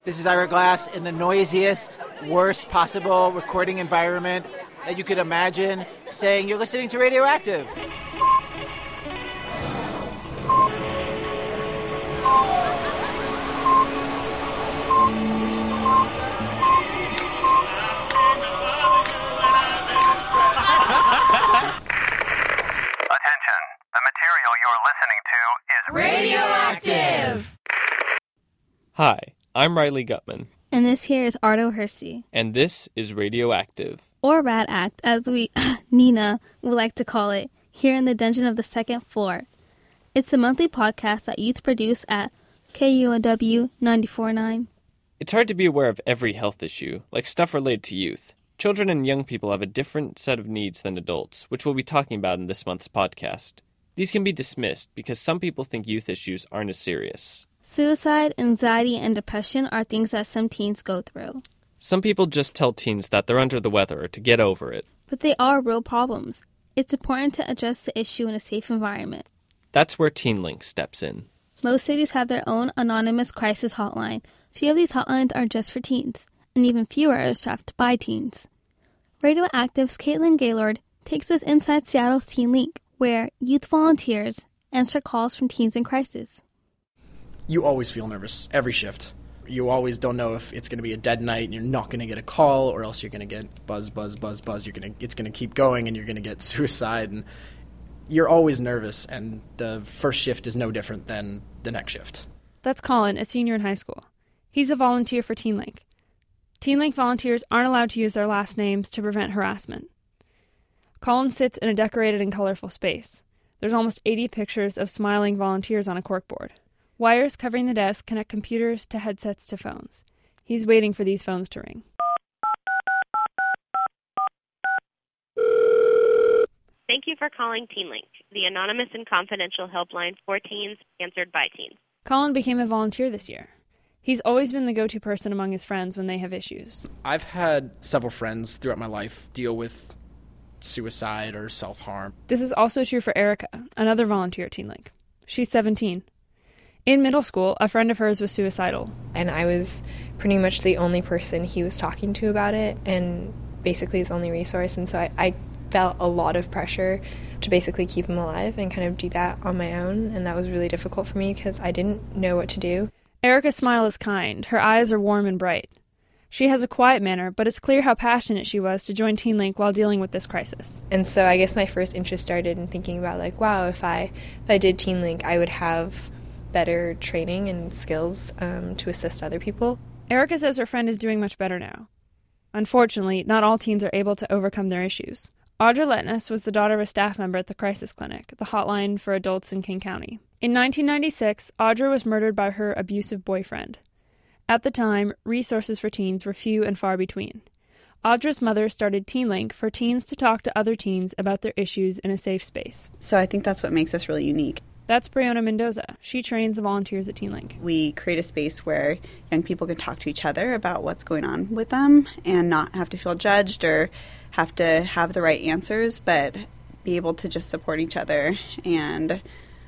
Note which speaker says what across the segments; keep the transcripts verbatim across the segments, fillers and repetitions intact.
Speaker 1: This is Ira Glass in the noisiest, worst possible recording environment that you could imagine, saying you're listening to Radioactive.
Speaker 2: Attention, the material you're listening to is
Speaker 3: Radioactive!
Speaker 4: Hi, I'm Riley Gutman.
Speaker 5: And this here is Ardo Hersey.
Speaker 4: And this is Radioactive.
Speaker 5: Or Rad Act, as we, Nina, would like to call it, here in the dungeon of the second floor. It's a monthly podcast that youth produce at K U N W ninety-four point nine.
Speaker 4: It's hard to be aware of every health issue, like stuff related to youth. Children and young people have a different set of needs than adults, which we'll be talking about in this month's podcast. These can be dismissed because some people think youth issues aren't as serious.
Speaker 5: Suicide, anxiety, and depression are things that some teens go through.
Speaker 4: Some people just tell teens that they're under the weather or to get over it.
Speaker 5: But they are real problems. It's important to address the issue in a safe environment.
Speaker 4: That's where TeenLink steps in.
Speaker 5: Most cities have their own anonymous crisis hotline. Few of these hotlines are just for teens, and even fewer are staffed by teens. Radioactive's Caitlin Gaylord takes us inside Seattle's TeenLink, where youth volunteers answer calls from teens in crisis.
Speaker 6: You always feel nervous, every shift. You always don't know if it's going to be a dead night and you're not going to get a call, or else you're going to get buzz, buzz, buzz, buzz. You're going to, it's going to keep going and you're going to get suicide. And you're always nervous, and the first shift is no different than the next shift.
Speaker 3: That's Colin, a senior in high school. He's a volunteer for TeenLink. TeenLink volunteers aren't allowed to use their last names to prevent harassment. Colin sits in a decorated and colorful space. There's almost eighty pictures of smiling volunteers on a corkboard. Wires covering the desk connect computers to headsets to phones. He's waiting for these phones to ring.
Speaker 7: Thank you for calling TeenLink, the anonymous and confidential helpline for teens answered by teens.
Speaker 3: Colin became a volunteer this year. He's always been the go-to person among his friends when they have issues.
Speaker 6: I've had several friends throughout my life deal with suicide or self-harm.
Speaker 3: This is also true for Erica, another volunteer at TeenLink. She's seventeen. In middle school, a friend of hers was suicidal.
Speaker 8: And I was pretty much the only person he was talking to about it, and basically his only resource. And so I, I felt a lot of pressure to basically keep him alive and kind of do that on my own. And that was really difficult for me because I didn't know what to do.
Speaker 3: Erica's smile is kind. Her eyes are warm and bright. She has a quiet manner, but it's clear how passionate she was to join TeenLink while dealing with this crisis.
Speaker 8: And so I guess my first interest started in thinking about, like, wow, if I if I did TeenLink, I would have better training and skills um, to assist other people.
Speaker 3: Erica says her friend is doing much better now. Unfortunately, not all teens are able to overcome their issues. Audra Letness was the daughter of a staff member at the Crisis Clinic, the hotline for adults in King County. In nineteen ninety-six, Audra was murdered by her abusive boyfriend. At the time, resources for teens were few and far between. Audra's mother started TeenLink for teens to talk to other teens about their issues in a safe space.
Speaker 9: So I think that's what makes us really unique.
Speaker 3: That's Brianna Mendoza. She trains the volunteers at TeenLink.
Speaker 9: We create a space where young people can talk to each other about what's going on with them and not have to feel judged or have to have the right answers, but be able to just support each other and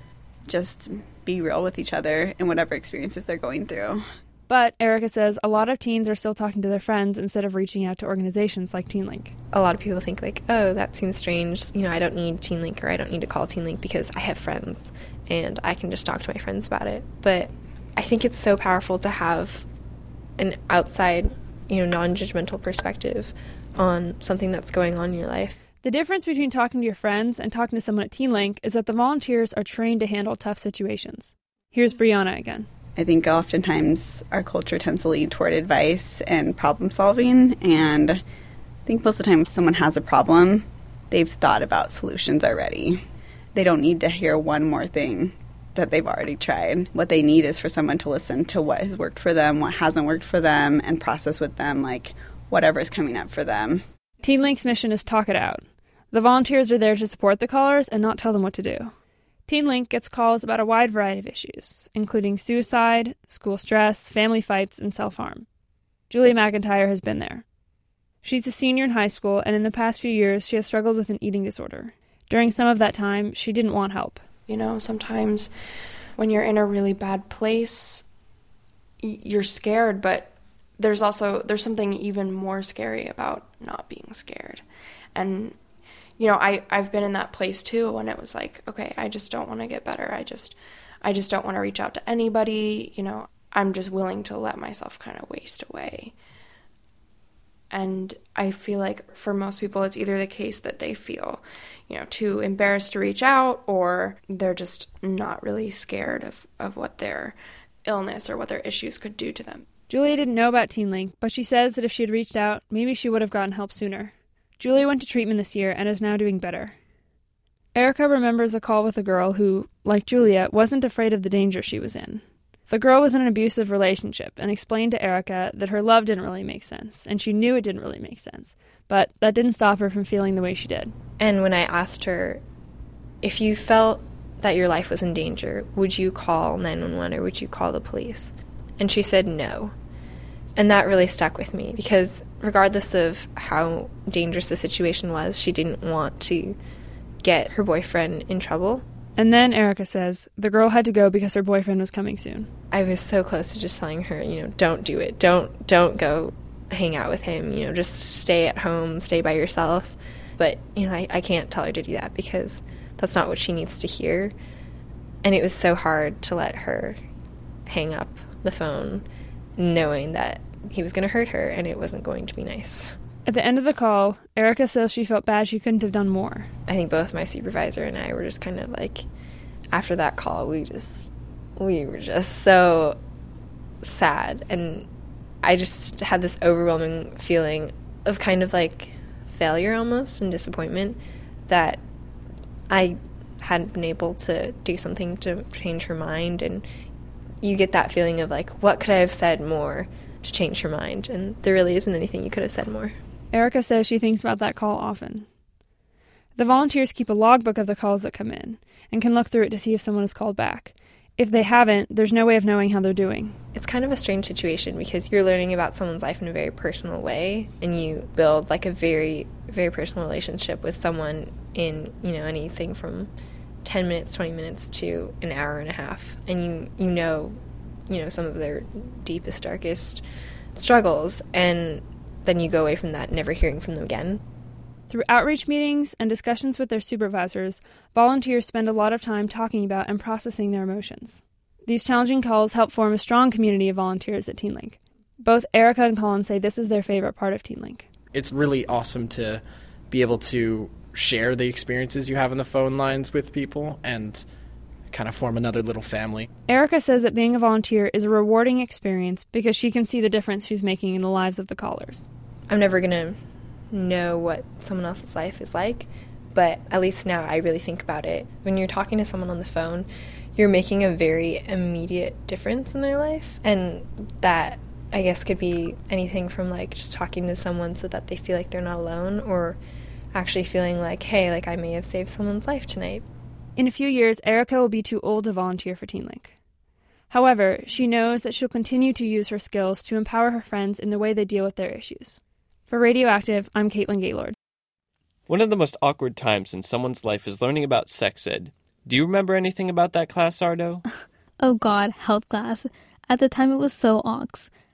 Speaker 9: just be real with each other in whatever experiences they're going through.
Speaker 3: But Erica says a lot of teens are still talking to their friends instead of reaching out to organizations like TeenLink.
Speaker 8: A lot of people think, like, oh, that seems strange. You know, I don't need TeenLink or I don't need to call TeenLink because I have friends and I can just talk to my friends about it. But I think it's so powerful to have an outside, you know, non-judgmental perspective on something that's going on in your life.
Speaker 3: The difference between talking to your friends and talking to someone at TeenLink is that the volunteers are trained to handle tough situations. Here's Brianna again.
Speaker 9: I think oftentimes our culture tends to lean toward advice and problem solving, and I think most of the time if someone has a problem, they've thought about solutions already. They don't need to hear one more thing that they've already tried. What they need is for someone to listen to what has worked for them, what hasn't worked for them, and process with them like whatever is coming up for them.
Speaker 3: TeenLink's mission is talk it out. The volunteers are there to support the callers and not tell them what to do. TeenLink gets calls about a wide variety of issues, including suicide, school stress, family fights, and self-harm. Julia McIntyre has been there. She's a senior in high school, and in the past few years, she has struggled with an eating disorder. During some of that time, she didn't want help.
Speaker 10: You know, sometimes when you're in a really bad place, you're scared, but there's also, there's something even more scary about not being scared. And, you know, I, I've been in that place too when it was like, okay, I just don't want to get better. I just, I just don't want to reach out to anybody. You know, I'm just willing to let myself kind of waste away. And I feel like for most people, it's either the case that they feel, you know, too embarrassed to reach out, or they're just not really scared of, of what their illness or what their issues could do to them.
Speaker 3: Julia didn't know about TeenLink, but she says that if she had reached out, maybe she would have gotten help sooner. Julia went to treatment this year and is now doing better. Erica remembers a call with a girl who, like Julia, wasn't afraid of the danger she was in. The girl was in an abusive relationship and explained to Erica that her love didn't really make sense, and she knew it didn't really make sense, but that didn't stop her from feeling the way she did.
Speaker 8: And when I asked her, if you felt that your life was in danger, would you call nine one one or would you call the police? And she said no. And that really stuck with me because regardless of how dangerous the situation was, she didn't want to get her boyfriend in trouble.
Speaker 3: And then, Erica says, the girl had to go because her boyfriend was coming soon.
Speaker 8: I was so close to just telling her, you know, don't do it. Don't don't go hang out with him. You know, just stay at home, stay by yourself. But, you know, I, I can't tell her to do that because that's not what she needs to hear. And it was so hard to let her hang up the phone knowing that he was going to hurt her and it wasn't going to be nice.
Speaker 3: At the end of the call, Erica says she felt bad she couldn't have done more.
Speaker 8: I think both my supervisor and I were just kind of like, after that call, we just, we were just so sad. And I just had this overwhelming feeling of kind of like failure almost and disappointment that I hadn't been able to do something to change her mind. And you get that feeling of like, what could I have said more to change her mind? And there really isn't anything you could have said more.
Speaker 3: Erica says she thinks about that call often. The volunteers keep a logbook of the calls that come in and can look through it to see if someone is called back. If they haven't, there's no way of knowing how they're doing.
Speaker 8: It's kind of a strange situation because you're learning about someone's life in a very personal way, and you build like a very, very personal relationship with someone in, you know, anything from ten minutes, twenty minutes to an hour and a half. And you, you know, you know, some of their deepest, darkest struggles, and then you go away from that never hearing from them again.
Speaker 3: Through outreach meetings and discussions with their supervisors, volunteers spend a lot of time talking about and processing their emotions. These challenging calls help form a strong community of volunteers at TeenLink. Both Erica and Colin say this is their favorite part of TeenLink.
Speaker 6: It's really awesome to be able to share the experiences you have on the phone lines with people and kind of form another little family.
Speaker 3: Erica says that being a volunteer is a rewarding experience because she can see the difference she's making in the lives of the callers.
Speaker 8: I'm never going to know what someone else's life is like, but at least now I really think about it. When you're talking to someone on the phone, you're making a very immediate difference in their life, and that, I guess, could be anything from like just talking to someone so that they feel like they're not alone, or actually feeling like, hey, like I may have saved someone's life tonight.
Speaker 3: In a few years, Erica will be too old to volunteer for TeenLink. However, she knows that she'll continue to use her skills to empower her friends in the way they deal with their issues. For Radioactive, I'm Caitlin Gaylord.
Speaker 4: One of the most awkward times in someone's life is learning about sex ed. Do you remember anything about that class, Sardo?
Speaker 5: Oh God, health class. At the time it was so aux.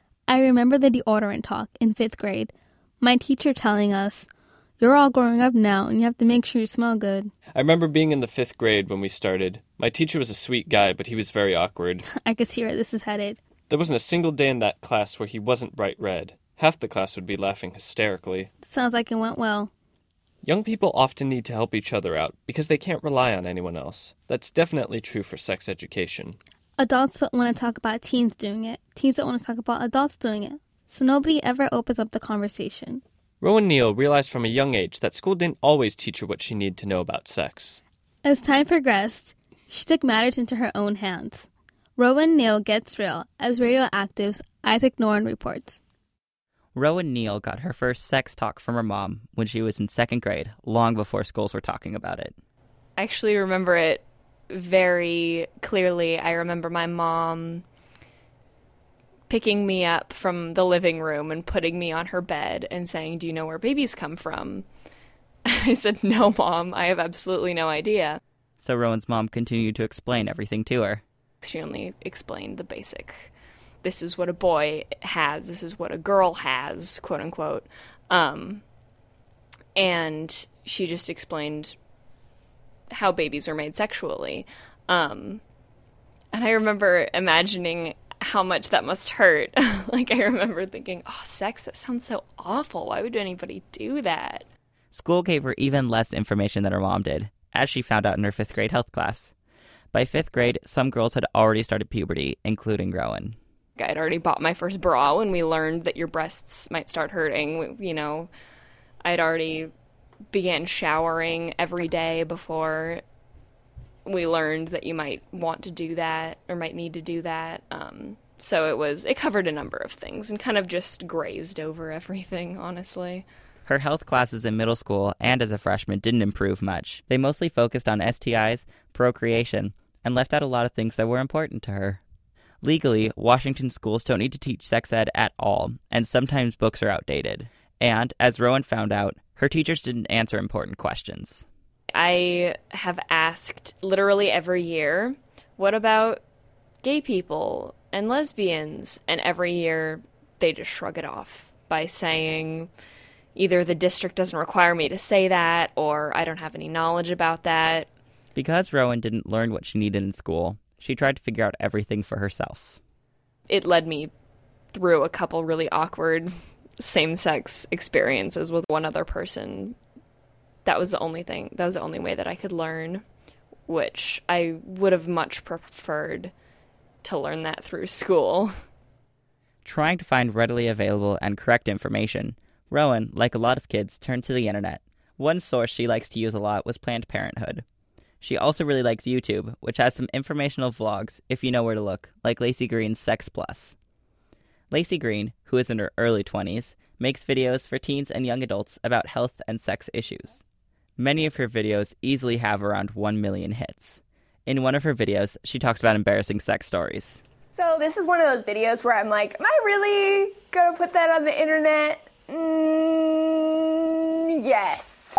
Speaker 5: I remember the deodorant talk in fifth grade. My teacher telling us, you're all growing up now and you have to make sure you smell good.
Speaker 4: I remember being in the fifth grade when we started. My teacher was a sweet guy, but he was very awkward.
Speaker 5: I could see where this is headed.
Speaker 4: There wasn't a single day in that class where he wasn't bright red. Half the class would be laughing hysterically.
Speaker 5: Sounds like it went well.
Speaker 4: Young people often need to help each other out because they can't rely on anyone else. That's definitely true for sex education.
Speaker 5: Adults don't want to talk about teens doing it. Teens don't want to talk about adults doing it. So nobody ever opens up the conversation.
Speaker 4: Rowan Neal realized from a young age that school didn't always teach her what she needed to know about sex.
Speaker 5: As time progressed, she took matters into her own hands. Rowan Neal gets real, as Radioactive's Isaac Noren reports.
Speaker 11: Rowan Neal got her first sex talk from her mom when she was in second grade, long before schools were talking about it.
Speaker 12: I actually remember it very clearly. I remember my mom picking me up from the living room and putting me on her bed and saying, "Do you know where babies come from?" I said, "No, Mom, I have absolutely no idea."
Speaker 11: So Rowan's mom continued to explain everything to her.
Speaker 12: She only explained the basic this is what a boy has, this is what a girl has, quote unquote. Um, and she just explained how babies are made sexually. Um, and I remember imagining how much that must hurt. Like, I remember thinking, oh, sex, that sounds so awful. Why would anybody do that?
Speaker 11: School gave her even less information than her mom did, as she found out in her fifth grade health class. By fifth grade, some girls had already started puberty, including Rowan.
Speaker 12: I'd already bought my first bra when we learned that your breasts might start hurting. You know, I'd already began showering every day before we learned that you might want to do that or might need to do that. Um, so it was, it covered a number of things and kind of just grazed over everything, honestly.
Speaker 11: Her health classes in middle school and as a freshman didn't improve much. They mostly focused on S T Is, procreation, and left out a lot of things that were important to her. Legally, Washington schools don't need to teach sex ed at all, and sometimes books are outdated. And, as Rowan found out, her teachers didn't answer important questions.
Speaker 12: I have asked literally every year, what about gay people and lesbians? And every year they just shrug it off by saying either the district doesn't require me to say that or I don't have any knowledge about that.
Speaker 11: Because Rowan didn't learn what she needed in school, she tried to figure out everything for herself.
Speaker 12: It led me through a couple really awkward same-sex experiences with one other person. That was the only thing, that was the only way that I could learn, which I would have much preferred to learn that through school.
Speaker 11: Trying to find readily available and correct information, Rowan, like a lot of kids, turned to the internet. One source she likes to use a lot was Planned Parenthood. She also really likes YouTube, which has some informational vlogs, if you know where to look, like Lacey Green's Sex Plus. Lacey Green, who is in her early twenties, makes videos for teens and young adults about health and sex issues. Many of her videos easily have around one million hits. In one of her videos, she talks about embarrassing sex stories.
Speaker 13: So this is one of those videos where I'm like, am I really gonna put that on the internet? Mm, yes.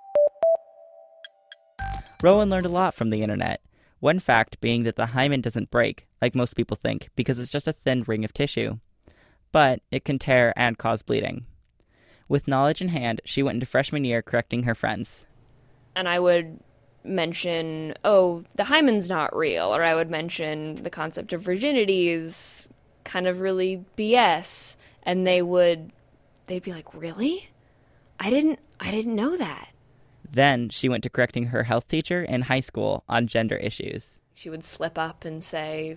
Speaker 11: Rowan learned a lot from the internet. One fact being that the hymen doesn't break, like most people think, because it's just a thin ring of tissue. But it can tear and cause bleeding. With knowledge in hand, she went into freshman year correcting her friends.
Speaker 12: And I would mention, oh, the hymen's not real, or I would mention the concept of virginity is kind of really B S, and they would, they'd be like, really? I didn't, I didn't know that.
Speaker 11: Then she went to correcting her health teacher in high school on gender issues.
Speaker 12: She would slip up and say,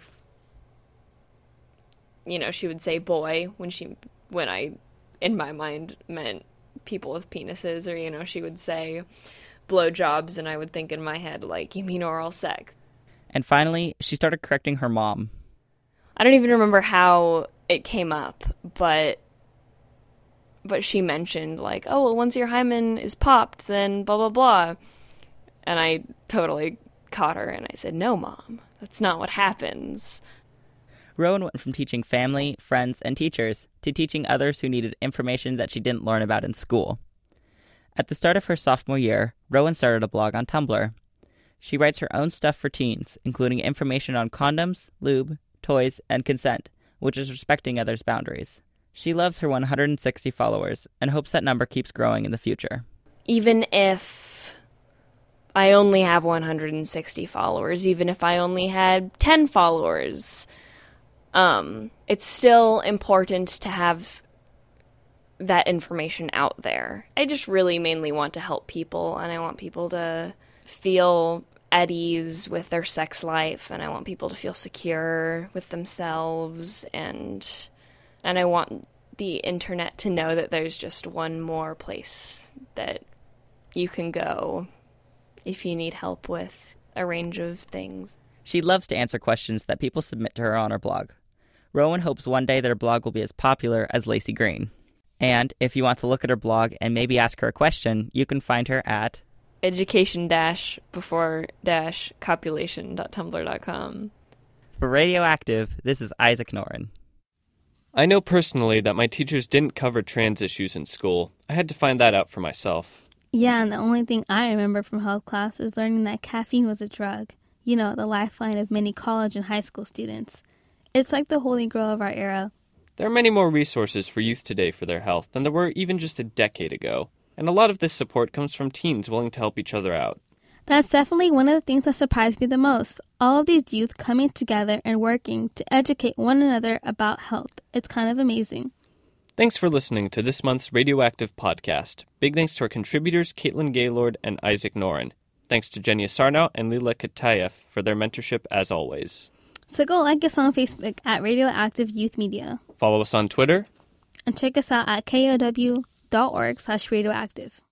Speaker 12: you know, she would say boy when she, when I, in my mind, meant people with penises, or, you know, she would say blowjobs, and I would think in my head, like, you mean oral sex.
Speaker 11: And finally, she started correcting her mom.
Speaker 12: I don't even remember how it came up, but but she mentioned, like, oh, well, once your hymen is popped, then blah, blah, blah. And I totally caught her, and I said, no, Mom, that's not what happens.
Speaker 11: Rowan went from teaching family, friends, and teachers to teaching others who needed information that she didn't learn about in school. At the start of her sophomore year, Rowan started a blog on Tumblr. She writes her own stuff for teens, including information on condoms, lube, toys, and consent, which is respecting others' boundaries. She loves her one hundred sixty followers and hopes that number keeps growing in the future.
Speaker 12: Even if I only have one hundred sixty followers, even if I only had ten followers, um, it's still important to have that information out there. I just really mainly want to help people, and I want people to feel at ease with their sex life, and I want people to feel secure with themselves, and and I want the internet to know that there's just one more place that you can go if you need help with a range of things.
Speaker 11: She loves to answer questions that people submit to her on her blog. Rowan hopes one day that her blog will be as popular as Lacey Green. And if you want to look at her blog and maybe ask her a question, you can find her at
Speaker 12: education dash before dash copulation dot tumblr dot com.
Speaker 11: For Radioactive, this is Isaac Noren.
Speaker 4: I know personally that my teachers didn't cover trans issues in school. I had to find that out for myself.
Speaker 5: Yeah, and the only thing I remember from health class was learning that caffeine was a drug. You know, the lifeline of many college and high school students. It's like the holy grail of our era.
Speaker 4: There are many more resources for youth today for their health than there were even just a decade ago, and a lot of this support comes from teens willing to help each other out.
Speaker 5: That's definitely one of the things that surprised me the most. All of these youth coming together and working to educate one another about health. It's kind of amazing.
Speaker 4: Thanks for listening to this month's Radioactive podcast. Big thanks to our contributors, Caitlin Gaylord and Isaac Noren. Thanks to Jenya Sarnow and Lila Katayev for their mentorship as always.
Speaker 5: So go like us on Facebook at Radioactive Youth Media.
Speaker 4: Follow us on Twitter.
Speaker 5: And check us out at K O W dot org slash radioactive.